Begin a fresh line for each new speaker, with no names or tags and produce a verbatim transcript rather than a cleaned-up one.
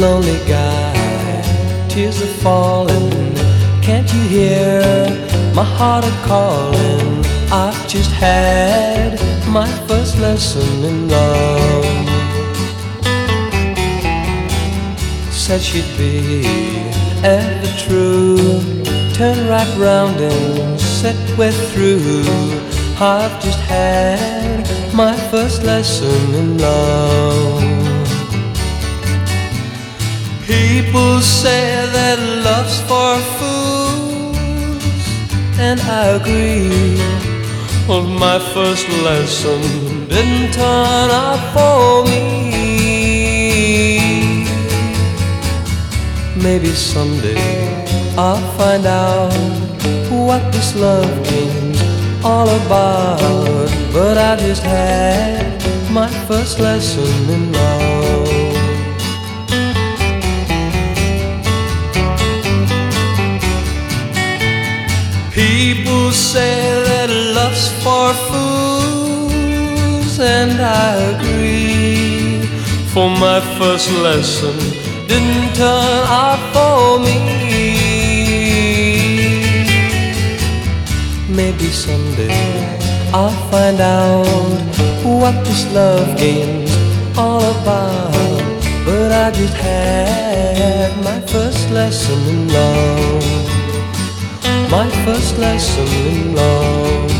lonely guy, tears are falling. Can't you hear my heart a calling? I've just had my first lesson in love. Said she'd be ever true, turn right round and said we're through. I've just had my first lesson in love. People say that love's for fools, and I agree. Well, my first lesson didn't turn out for me. Maybe someday I'll find out what this love game's all about. But I just had my first lesson in love. People say that love's for fools, and I agree. For my first lesson didn't turn out for me. Maybe someday I'll find out what this love game's all about. But I just had my first lesson in love. My first lesson in love.